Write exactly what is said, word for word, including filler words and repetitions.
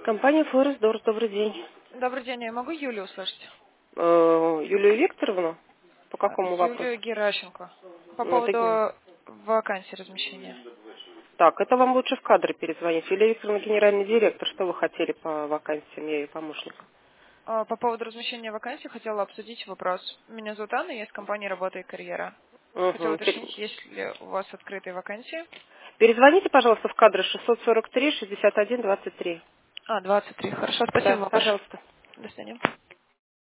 Компания Форест Дорс, добрый день. Добрый день, я могу Юлю услышать? Э, Юлию Викторовну? По какому вопросу? Юлию Геращенко. По Ну, это не- поводу вакансии размещения. Так, это вам лучше в кадры перезвонить. Юлия Викторовна, генеральный директор. Что вы хотели по вакансиям, я ее помощник? А, По поводу размещения вакансий хотела обсудить вопрос. Меня зовут Анна, я из компании «Работа и карьера». Хотела Угу. уточнить, есть ли у вас открытые вакансии. Перезвоните, пожалуйста, в кадры шестьсот сорок три шестьдесят один двадцать три. А, двадцать три. Хорошо, спасибо Да, вам большое. пожалуйста. До свидания.